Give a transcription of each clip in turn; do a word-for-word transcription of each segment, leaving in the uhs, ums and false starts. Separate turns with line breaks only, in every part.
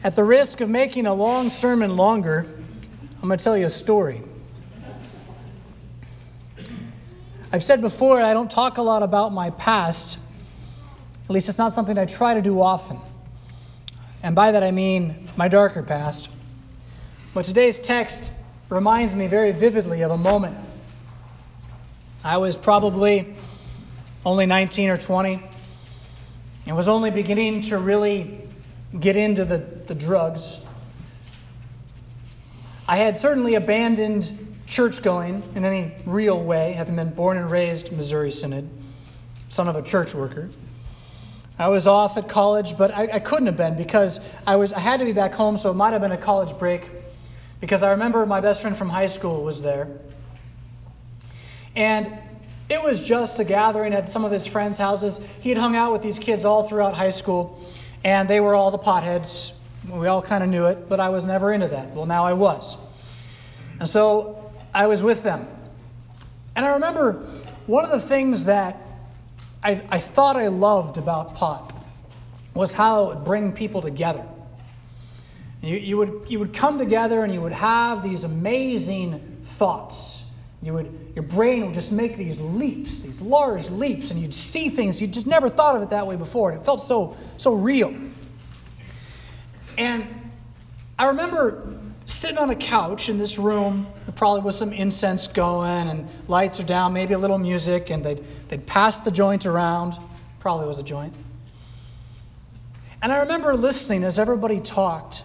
At the risk of making a long sermon longer, I'm going to tell you a story. I've said before, I don't talk a lot about my past. At least it's not something I try to do often. And by that I mean my darker past. But today's text reminds me very vividly of a moment. I was probably only nineteen or twenty and was only beginning to really get into the, the drugs. I had certainly abandoned church going in any real way, having been born and raised Missouri Synod, son of a church worker. I was off at college, but I, I couldn't have been because I was I had to be back home, so it might have been a college break, because I remember my best friend from high school was there. And it was just a gathering at some of his friends' houses. He had hung out with these kids all throughout high school, and they were all the potheads. We all kind of knew it, but I was never into that. Well, now I was. And so I was with them. And I remember one of the things that I, I thought I loved about pot was how it would bring people together. You, you would you would come together and you would have these amazing thoughts. You would your brain would just make these leaps, these large leaps, and you'd see things you just never thought of it that way before. And it felt so so real. And I remember sitting on a couch in this room, probably with some incense going and lights are down, maybe a little music, and they'd, they'd pass the joint around. Probably was a joint. And I remember listening as everybody talked.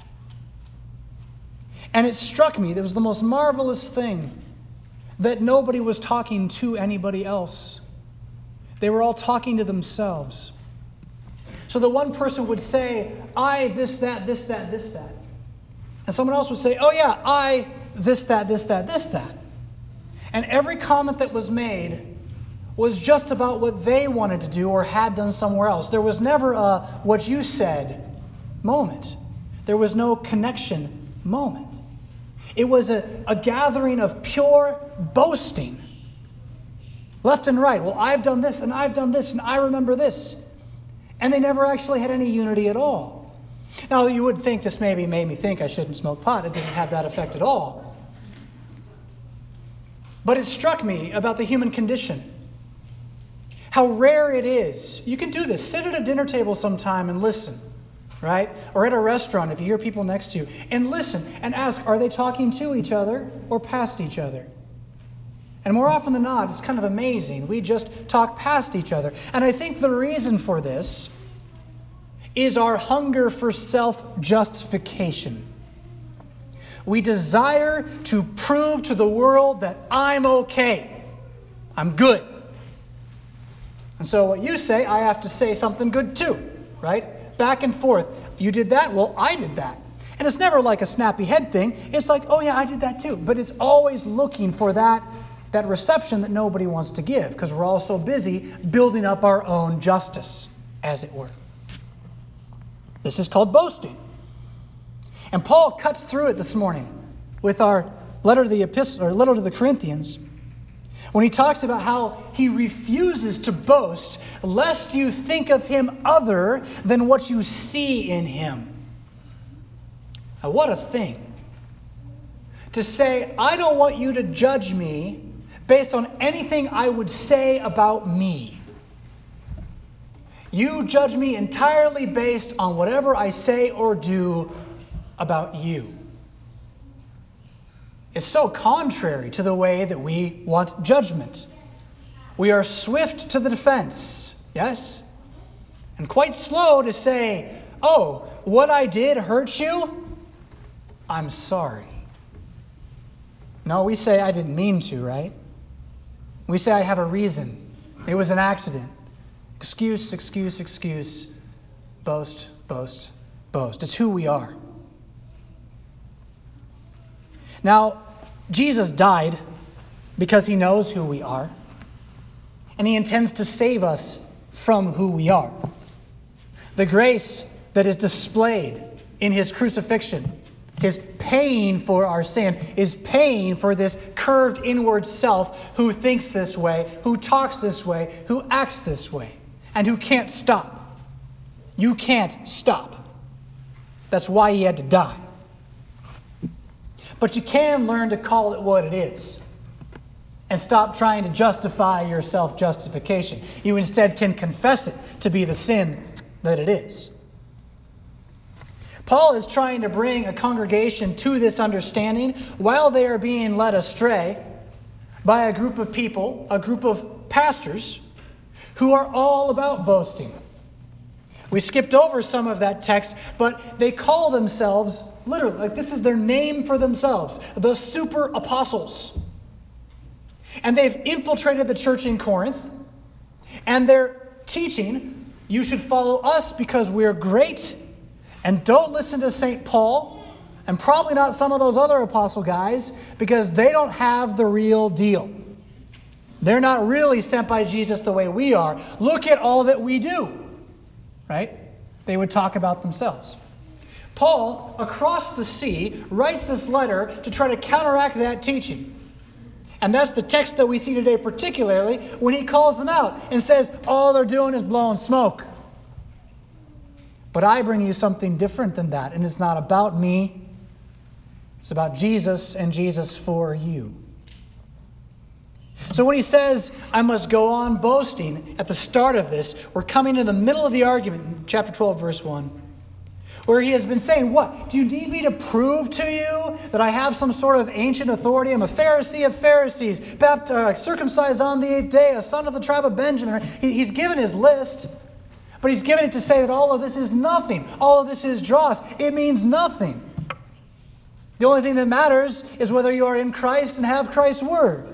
And it struck me, that it was the most marvelous thing, that nobody was talking to anybody else. They were all talking to themselves. So the one person would say, I, this, that, this, that, this, that. And someone else would say, oh yeah, I, this, that, this, that, this, that. And every comment that was made was just about what they wanted to do or had done somewhere else. There was never a what you said moment. There was no connection moment. It was a, a gathering of pure boasting. Left and right. Well, I've done this and I've done this and I remember this. And they never actually had any unity at all. Now, you would think this maybe made me think I shouldn't smoke pot. It didn't have that effect at all. But it struck me about the human condition. How rare it is. You can do this. Sit at a dinner table sometime and listen, right? Or at a restaurant if you hear people next to you. And listen and ask, are they talking to each other or past each other? And more often than not, it's kind of amazing. We just talk past each other. And I think the reason for this is our hunger for self-justification. We desire to prove to the world that I'm okay. I'm good. And so what you say, I have to say something good too, right? Back and forth. You did that? Well, I did that. And it's never like a snappy head thing. It's like, oh yeah, I did that too. But it's always looking for that that reception that nobody wants to give, because we're all so busy building up our own justice, as it were. This is called boasting. And Paul cuts through it this morning with our letter to the epistle, or letter to the Corinthians, when he talks about how he refuses to boast, lest you think of him other than what you see in him. Now, what a thing. To say, I don't want you to judge me based on anything I would say about me. You judge me entirely based on whatever I say or do about you. It's so contrary to the way that we want judgment. We are swift to the defense, yes? And quite slow to say, oh, what I did hurt you? I'm sorry. No, we say I didn't mean to, right? We say I have a reason. It was an accident. Excuse, excuse, excuse. Boast, boast, boast. It's who we are. Now, Jesus died because he knows who we are, and he intends to save us from who we are. The grace that is displayed in his crucifixion, his paying for our sin, is paying for this curved inward self who thinks this way, who talks this way, who acts this way, and who can't stop. You can't stop. That's why he had to die. But you can learn to call it what it is and stop trying to justify your self-justification. You instead can confess it to be the sin that it is. Paul is trying to bring a congregation to this understanding while they are being led astray by a group of people, a group of pastors, who are all about boasting. We skipped over some of that text, but they call themselves, literally, like this is their name for themselves, the super apostles. And they've infiltrated the church in Corinth, and they're teaching, you should follow us because we're great, and don't listen to Saint Paul, and probably not some of those other apostle guys, because they don't have the real deal. They're not really sent by Jesus the way we are. Look at all that we do. Right? They would talk about themselves. Paul, across the sea, writes this letter to try to counteract that teaching. And that's the text that we see today particularly when he calls them out and says, all they're doing is blowing smoke. But I bring you something different than that. And it's not about me. It's about Jesus and Jesus for you. So when he says, I must go on boasting at the start of this, we're coming to the middle of the argument in chapter twelve, verse one, where he has been saying, what? Do you need me to prove to you that I have some sort of ancient authority? I'm a Pharisee of Pharisees, baptized, uh, circumcised on the eighth day, a son of the tribe of Benjamin. He, he's given his list, but he's given it to say that all of this is nothing. All of this is dross. It means nothing. The only thing that matters is whether you are in Christ and have Christ's word.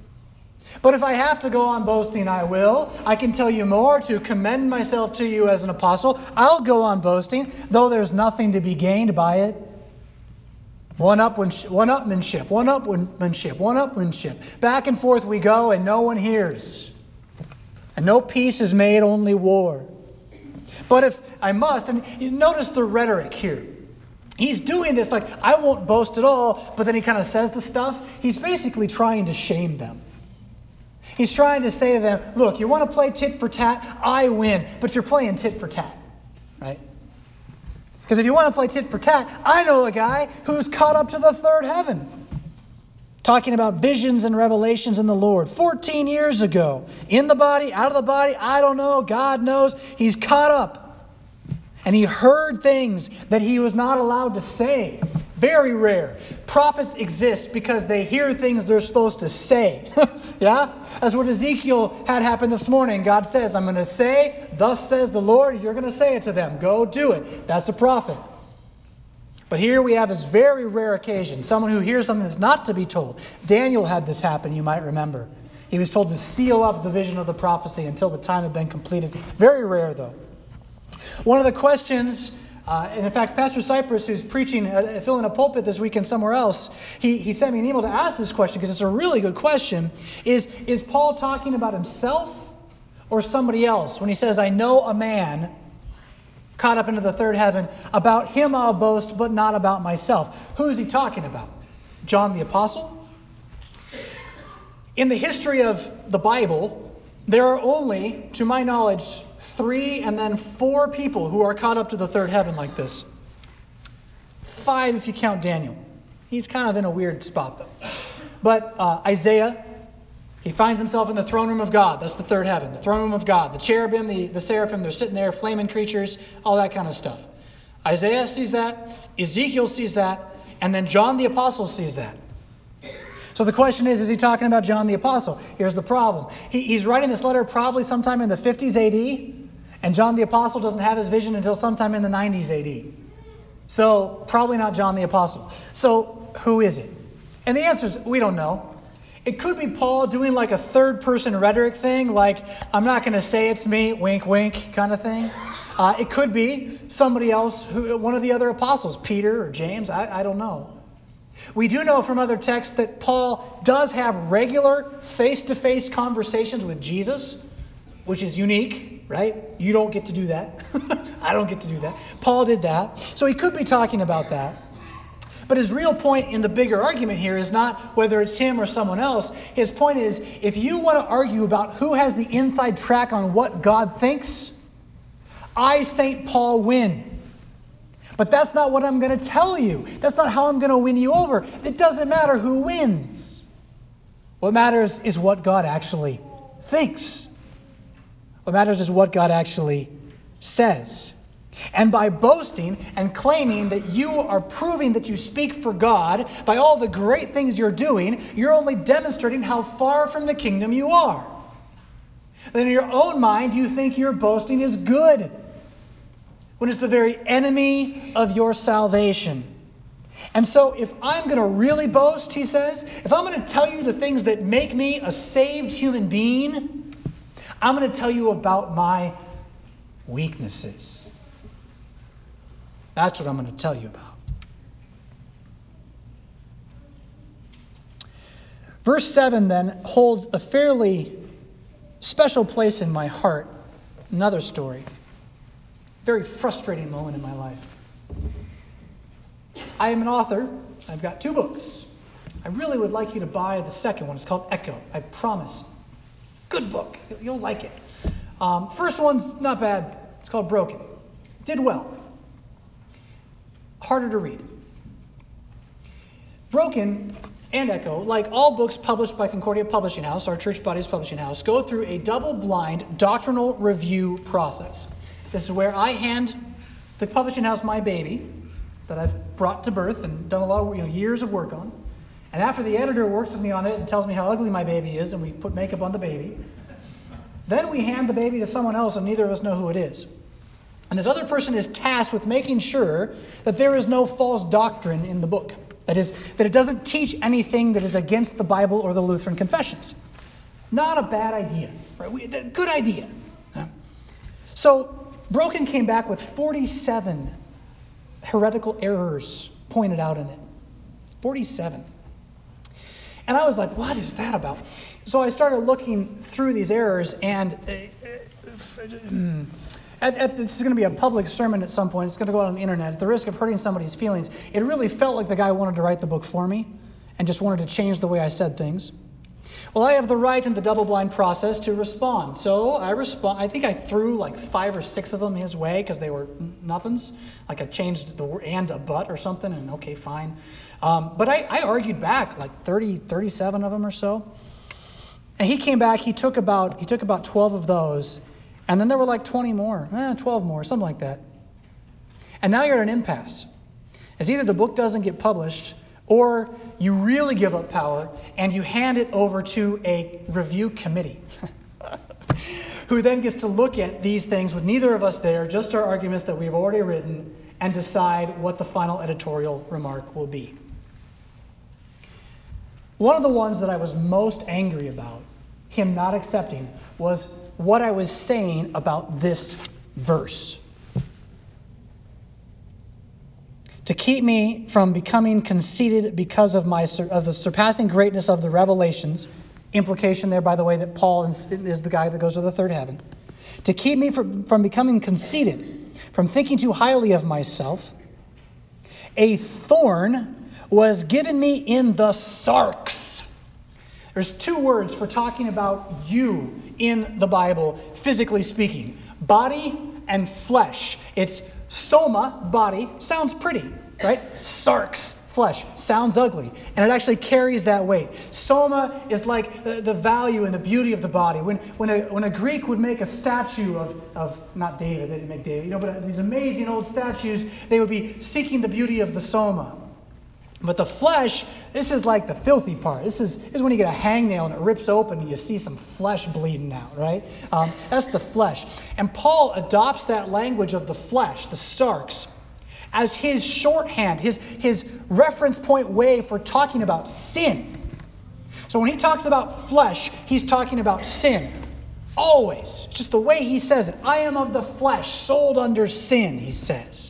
But if I have to go on boasting, I will. I can tell you more to commend myself to you as an apostle. I'll go on boasting, though there's nothing to be gained by it. One-upmanship, one-upmanship, one-upmanship, one-upmanship. Back and forth we go, and no one hears. And no peace is made, only war. But if I must, and you notice the rhetoric here. He's doing this like, I won't boast at all, but then he kind of says the stuff. He's basically trying to shame them. He's trying to say to them, look, you want to play tit for tat? I win, but you're playing tit for tat, right? Because if you want to play tit for tat, I know a guy who's caught up to the third heaven. Talking about visions and revelations in the Lord. fourteen years ago, in the body, out of the body, I don't know, God knows. He's caught up. And he heard things that he was not allowed to say. Very rare. Prophets exist because they hear things they're supposed to say. Yeah? That's what Ezekiel had happen this morning. God says, I'm going to say, thus says the Lord, you're going to say it to them. Go do it. That's a prophet. But here we have this very rare occasion. Someone who hears something that's not to be told. Daniel had this happen, you might remember. He was told to seal up the vision of the prophecy until the time had been completed. Very rare, though. One of the questions... Uh, and in fact, Pastor Cypress, who's preaching, uh, filling a pulpit this weekend somewhere else, he, he sent me an email to ask this question because it's a really good question. Is, is Paul talking about himself or somebody else when he says, I know a man caught up into the third heaven, about him I'll boast, but not about myself? Who is he talking about? John the Apostle? In the history of the Bible, there are only, to my knowledge, three and then four people who are caught up to the third heaven like this. Five if you count Daniel. He's kind of in a weird spot though. But uh, Isaiah, he finds himself in the throne room of God. That's the third heaven, the throne room of God. The cherubim, the, the seraphim, they're sitting there, flaming creatures, all that kind of stuff. Isaiah sees that, Ezekiel sees that, and then John the Apostle sees that. So the question is, is he talking about John the Apostle? Here's the problem. He, he's writing this letter probably sometime in the fifties A D, and John the Apostle doesn't have his vision until sometime in the nineties A D. So probably not John the Apostle. So who is it? And the answer is, we don't know. It could be Paul doing like a third-person rhetoric thing, like, I'm not going to say it's me, wink, wink, kind of thing. Uh, it could be somebody else, who, one of the other apostles, Peter or James, I, I don't know. We do know from other texts that Paul does have regular face-to-face conversations with Jesus, which is unique, right? You don't get to do that. I don't get to do that. Paul did that. So he could be talking about that. But his real point in the bigger argument here is not whether it's him or someone else. His point is, if you want to argue about who has the inside track on what God thinks, I, Saint Paul, win. But that's not what I'm going to tell you. That's not how I'm going to win you over. It doesn't matter who wins. What matters is what God actually thinks. What matters is what God actually says. And by boasting and claiming that you are proving that you speak for God by all the great things you're doing, you're only demonstrating how far from the kingdom you are. Then in your own mind, you think your boasting is good, when it's the very enemy of your salvation. And so if I'm going to really boast, he says, if I'm going to tell you the things that make me a saved human being, I'm going to tell you about my weaknesses. That's what I'm going to tell you about. Verse seven then holds a fairly special place in my heart. Another story. Very frustrating moment in my life. I am an author. I've got two books. I really would like you to buy the second one. It's called Echo. I promise. It's a good book. You'll like it. Um, first one's not bad. It's called Broken. Did well. Harder to read. Broken and Echo, like all books published by Concordia Publishing House, our church body's publishing house, go through a double-blind doctrinal review process. This is where I hand the publishing house my baby that I've brought to birth and done a lot of you know, years of work on. And after the editor works with me on it and tells me how ugly my baby is, and we put makeup on the baby, then we hand the baby to someone else and neither of us know who it is. And this other person is tasked with making sure that there is no false doctrine in the book. That is, that it doesn't teach anything that is against the Bible or the Lutheran confessions. Not a bad idea. Right? We, good idea. Yeah. So, Broken came back with forty-seven heretical errors pointed out in it. forty-seven. And I was like, what is that about? So I started looking through these errors, and uh, uh, At, at, this is going to be a public sermon at some point. It's going to go out on the internet. At the risk of hurting somebody's feelings, it really felt like the guy wanted to write the book for me and just wanted to change the way I said things. Well, I have the right in the double-blind process to respond. So I respond. I think I threw like five or six of them his way because they were nothings. Like I changed the word and a but or something, and okay, fine. Um, but I, I argued back like thirty, thirty-seven of them or so. And he came back. He took about he took about twelve of those. And then there were like twenty more, eh, twelve more, something like that. And now you're at an impasse. It's either the book doesn't get published, or you really give up power and you hand it over to a review committee who then gets to look at these things with neither of us there, just our arguments that we've already written, and decide what the final editorial remark will be. One of the ones that I was most angry about, him not accepting, was what I was saying about this verse. To keep me from becoming conceited because of my of the surpassing greatness of the revelations, implication there, by the way, that Paul is, is the guy that goes to the third heaven. To keep me from, from becoming conceited, from thinking too highly of myself, a thorn was given me in the sarx. There's two words for talking about you in the Bible, physically speaking. Body and flesh. It's soma, body, sounds pretty, right? Sarx, flesh, sounds ugly. And it actually carries that weight. Soma is like the, the value and the beauty of the body. When when a when a Greek would make a statue of, of not David, they didn't make David, you know, but these amazing old statues, they would be seeking the beauty of the soma. But the flesh, this is like the filthy part. This is, this is when you get a hangnail and it rips open and you see some flesh bleeding out, right? Um, that's the flesh. And Paul adopts that language of the flesh, the sarx, as his shorthand, his, his reference point way for talking about sin. So when he talks about flesh, he's talking about sin. Always. Just the way he says it. I am of the flesh, sold under sin, he says.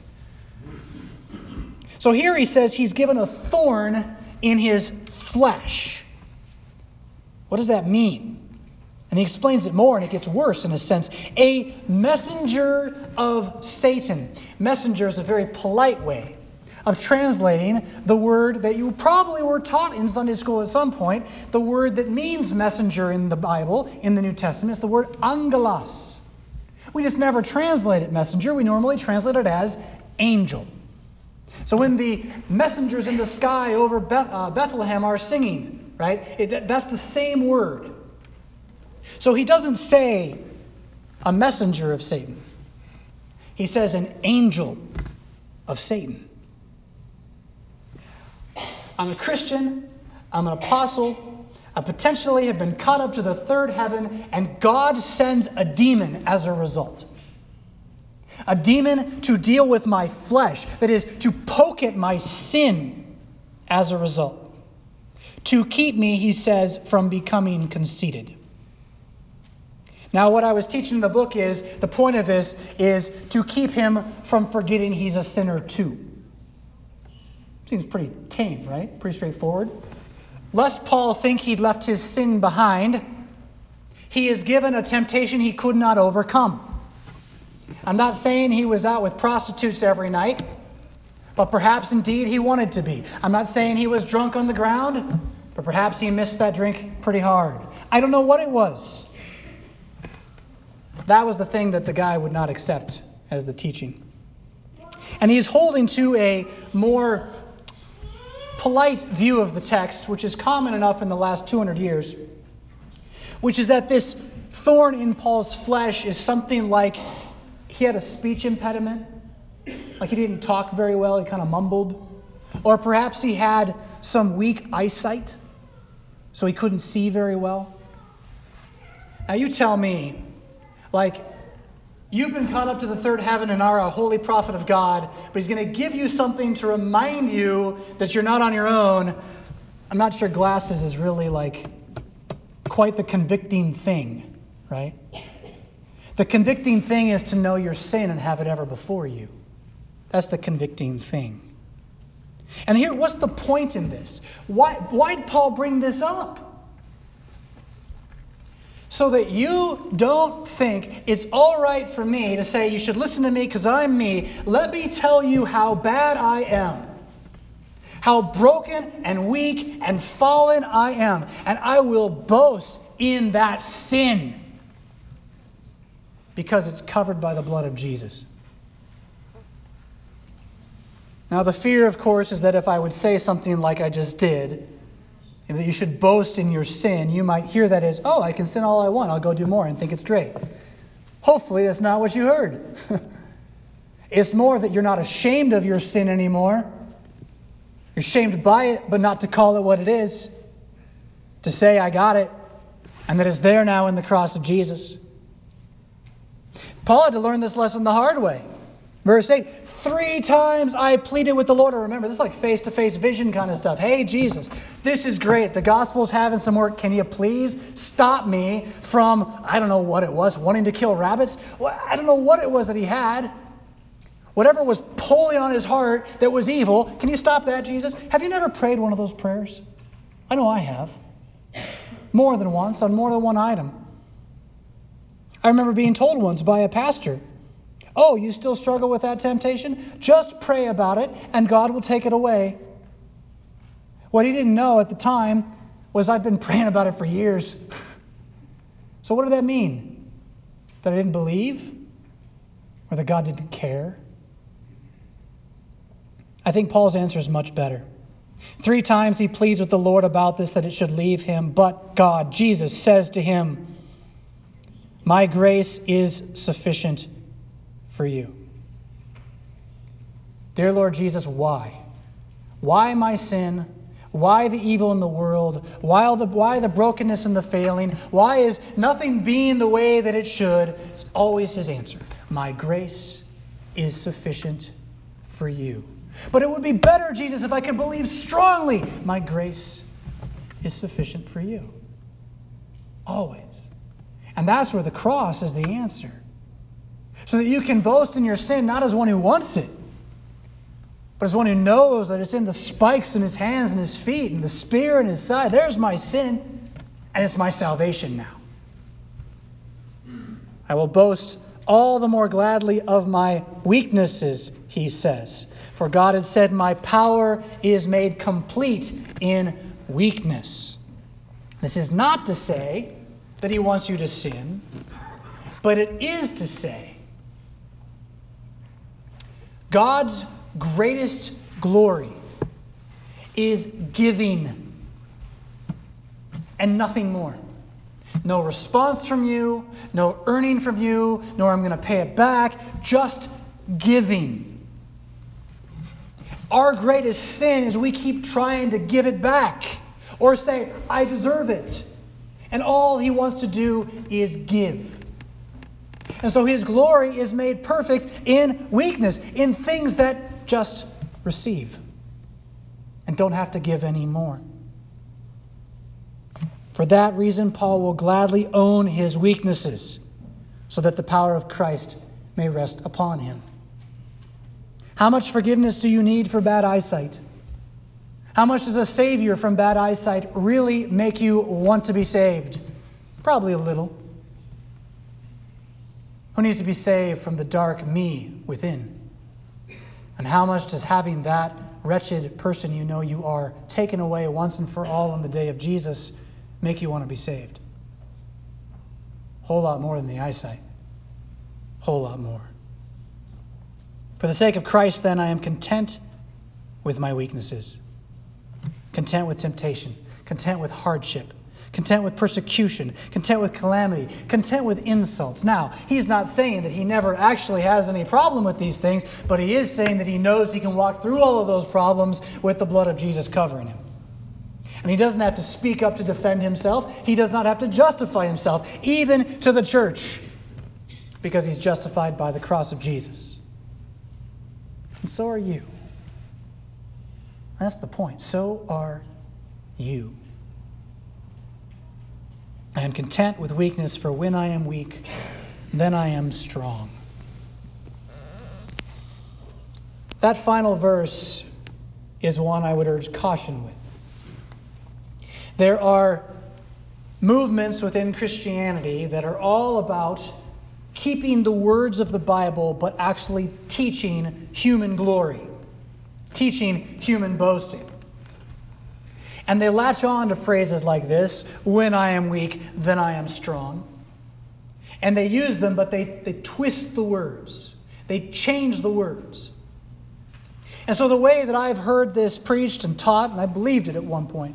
So here he says he's given a thorn in his flesh. What does that mean? And he explains it more, and it gets worse in a sense. A messenger of Satan. Messenger is a very polite way of translating the word that you probably were taught in Sunday school at some point. The word that means messenger in the Bible, in the New Testament, is the word angelos. We just never translate it messenger. We normally translate it as angel. So when the messengers in the sky over Beth, uh, Bethlehem are singing, right, it, that's the same word. So he doesn't say a messenger of Satan. He says an angel of Satan. I'm a Christian. I'm an apostle. I potentially have been caught up to the third heaven, and God sends a demon as a result. A demon to deal with my flesh, that is, to poke at my sin as a result. To keep me, he says, from becoming conceited. Now, what I was teaching in the book is, the point of this is to keep him from forgetting he's a sinner too. Seems pretty tame, right? Pretty straightforward. Lest Paul think he'd left his sin behind, he is given a temptation he could not overcome. I'm not saying he was out with prostitutes every night, but perhaps indeed he wanted to be. I'm not saying he was drunk on the ground, but perhaps he missed that drink pretty hard. I don't know what it was. That was the thing that the guy would not accept as the teaching. And he's holding to a more polite view of the text, which is common enough in the last two hundred years, which is that this thorn in Paul's flesh is something like he had a speech impediment, like he didn't talk very well, he kind of mumbled. Or perhaps he had some weak eyesight, so he couldn't see very well. Now you tell me, like, you've been caught up to the third heaven and are a holy prophet of God, but he's going to give you something to remind you that you're not on your own. I'm not sure glasses is really like quite the convicting thing, right? The convicting thing is to know your sin and have it ever before you. That's the convicting thing. And here, what's the point in this? Why, why'd Paul bring this up? So that you don't think it's all right for me to say you should listen to me because I'm me. Let me tell you how bad I am. How broken and weak and fallen I am. And I will boast in that sin. Because it's covered by the blood of Jesus. Now the fear, of course, is that if I would say something like I just did, and that you should boast in your sin, you might hear that as, oh, I can sin all I want, I'll go do more and think it's great. Hopefully that's not what you heard. It's more that you're not ashamed of your sin anymore. You're ashamed by it, but not to call it what it is. To say, I got it, and that it's there now in the cross of Jesus. Paul had to learn this lesson the hard way. Verse eight, three times I pleaded with the Lord. Remember, this is like face-to-face vision kind of stuff. Hey, Jesus, this is great. The gospel's having some work. Can you please stop me from, I don't know what it was, wanting to kill rabbits? Well, I don't know what it was that he had. Whatever was pulling on his heart that was evil. Can you stop that, Jesus? Have you never prayed one of those prayers? I know I have. More than once, on more than one item. I remember being told once by a pastor, oh, you still struggle with that temptation? Just pray about it, and God will take it away. What he didn't know at the time was I'd been praying about it for years. So what did that mean? That I didn't believe? Or that God didn't care? I think Paul's answer is much better. Three times he pleads with the Lord about this, that it should leave him, but God, Jesus, says to him, my grace is sufficient for you. Dear Lord Jesus, why? Why my sin? Why the evil in the world? Why the, why the brokenness and the failing? Why is nothing being the way that it should? It's always his answer. My grace is sufficient for you. But it would be better, Jesus, if I could believe strongly. My grace is sufficient for you. Always. And that's where the cross is the answer. So that you can boast in your sin not as one who wants it, but as one who knows that it's in the spikes in his hands and his feet and the spear in his side. There's my sin, and it's my salvation now. I will boast all the more gladly of my weaknesses, he says. For God had said, my power is made complete in weakness. This is not to say that he wants you to sin, but it is to say God's greatest glory is giving and nothing more. No response from you, no earning from you, nor I'm going to pay it back, just giving. Our greatest sin is we keep trying to give it back or say, I deserve it. And all he wants to do is give. And so his glory is made perfect in weakness, in things that just receive and don't have to give any more. For that reason, Paul will gladly own his weaknesses so that the power of Christ may rest upon him. How much forgiveness do you need for bad eyesight? How much does a Savior from bad eyesight really make you want to be saved? Probably a little. Who needs to be saved from the dark me within? And how much does having that wretched person you know you are taken away once and for all on the day of Jesus make you want to be saved? A whole lot more than the eyesight. A whole lot more. For the sake of Christ, then, I am content with my weaknesses. Content with temptation. Content with hardship. Content with persecution. Content with calamity. Content with insults. Now, he's not saying that he never actually has any problem with these things, but he is saying that he knows he can walk through all of those problems with the blood of Jesus covering him. And he doesn't have to speak up to defend himself. He does not have to justify himself, even to the church, because he's justified by the cross of Jesus. And so are you. That's the point. So are you. I am content with weakness, for when I am weak, then I am strong. That final verse is one I would urge caution with. There are movements within Christianity that are all about keeping the words of the Bible, but actually teaching human glory, teaching human boasting. And they latch on to phrases like this, when I am weak, then I am strong. And they use them, but they, they twist the words. They change the words. And so the way that I've heard this preached and taught, and I believed it at one point,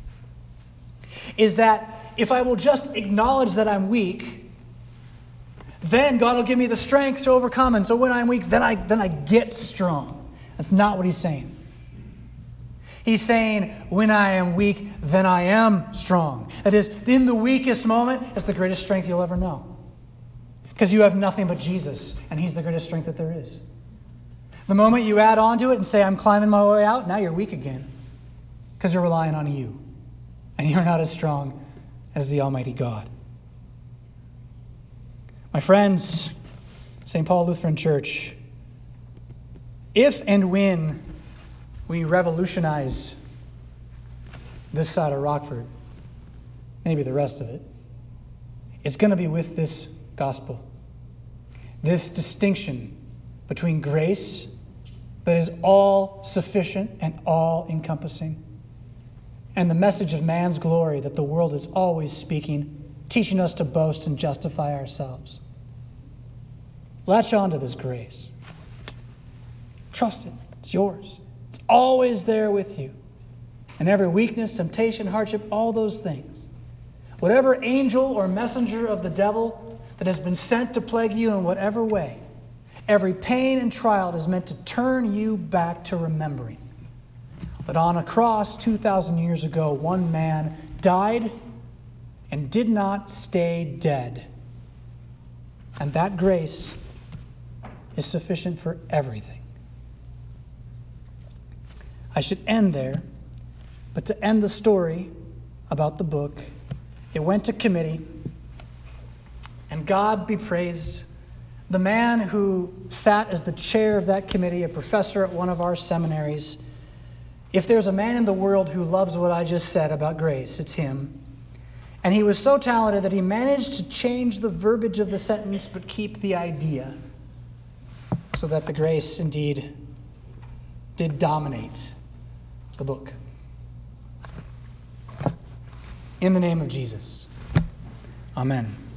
is that if I will just acknowledge that I'm weak, then God will give me the strength to overcome. And so when I'm weak, then I, then I get strong. That's not what he's saying. He's saying, when I am weak, then I am strong. That is, in the weakest moment, it's the greatest strength you'll ever know. Because you have nothing but Jesus, and he's the greatest strength that there is. The moment you add on to it and say, I'm climbing my way out, now you're weak again. Because you're relying on you. And you're not as strong as the Almighty God. My friends, Saint Paul Lutheran Church, if and when we revolutionize this side of Rockford, maybe the rest of it, it's going to be with this gospel. This distinction between grace that is all sufficient and all encompassing, and the message of man's glory that the world is always speaking, teaching us to boast and justify ourselves. Latch on to this grace. Trust it. It's yours. It's always there with you. And every weakness, temptation, hardship, all those things. Whatever angel or messenger of the devil that has been sent to plague you in whatever way, every pain and trial is meant to turn you back to remembering that on a cross two thousand years ago, one man died and did not stay dead. And that grace is sufficient for everything. I should end there, but to end the story about the book, it went to committee, and God be praised, the man who sat as the chair of that committee, a professor at one of our seminaries, if there's a man in the world who loves what I just said about grace, it's him. And he was so talented that he managed to change the verbiage of the sentence but keep the idea, so that the grace indeed did dominate the book. In the name of Jesus. Amen.